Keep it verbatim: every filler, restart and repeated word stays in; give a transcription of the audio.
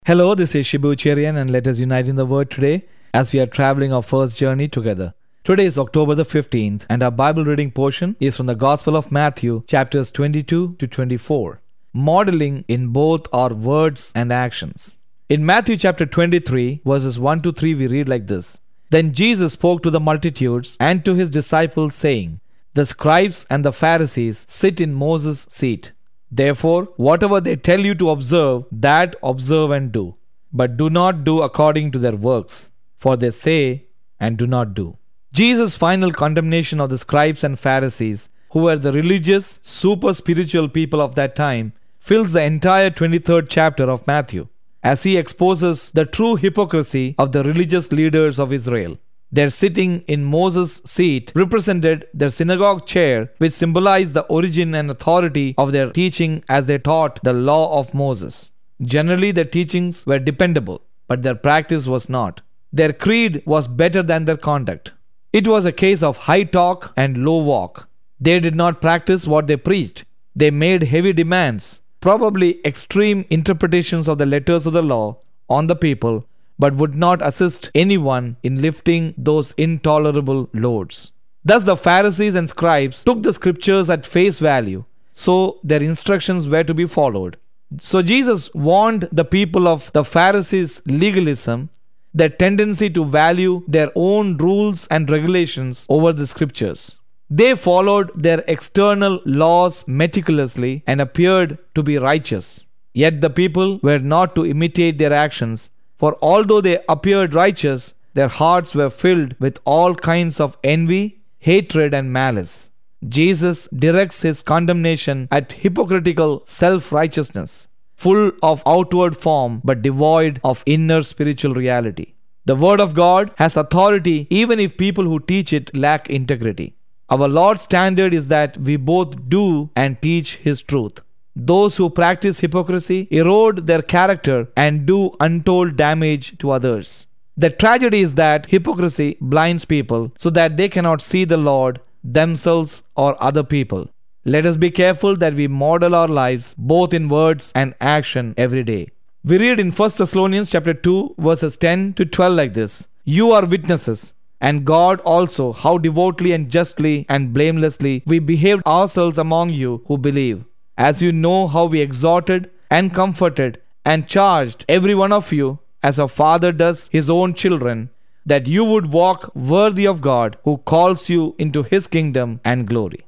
Hello, this is Shibu Cherian, and let us unite in the Word today as we are traveling our first journey together. Today is October the fifteenth, and our Bible reading portion is from the Gospel of Matthew, chapters twenty-two to twenty-four, modeling in both our words and actions. In Matthew chapter twenty-three, verses one to three, we read like this: Then Jesus spoke to the multitudes and to his disciples, saying, The scribes and the Pharisees sit in Moses' seat. Therefore, whatever they tell you to observe, that observe and do. But do not do according to their works, for they say and do not do. Jesus' final condemnation of the scribes and Pharisees, who were the religious, super spiritual people of that time, fills the entire twenty-third chapter of Matthew, as he exposes the true hypocrisy of the religious leaders of Israel. Their sitting in Moses' seat represented their synagogue chair, which symbolized the origin and authority of their teaching as they taught the law of Moses. Generally, their teachings were dependable, but their practice was not. Their creed was better than their conduct. It was a case of high talk and low walk. They did not practice what they preached. They made heavy demands, probably extreme interpretations of the letters of the law, on the people, but would not assist anyone in lifting those intolerable loads. Thus the Pharisees and scribes took the scriptures at face value, so their instructions were to be followed. So Jesus warned the people of the Pharisees' legalism, their tendency to value their own rules and regulations over the scriptures. They followed their external laws meticulously and appeared to be righteous. Yet the people were not to imitate their actions, for although they appeared righteous, their hearts were filled with all kinds of envy, hatred, and malice. Jesus directs his condemnation at hypocritical self-righteousness, full of outward form but devoid of inner spiritual reality. The Word of God has authority even if people who teach it lack integrity. Our Lord's standard is that we both do and teach His truth. Those who practice hypocrisy erode their character and do untold damage to others. The tragedy is that hypocrisy blinds people so that they cannot see the Lord, themselves, or other people. Let us be careful that we model our lives both in words and action every day. We read in First Thessalonians chapter two, verses ten to twelve like this: You are witnesses, and God also, how devotedly and justly and blamelessly we behaved ourselves among you who believe. As you know how we exhorted and comforted and charged every one of you, as a father does his own children, that you would walk worthy of God, who calls you into his kingdom and glory.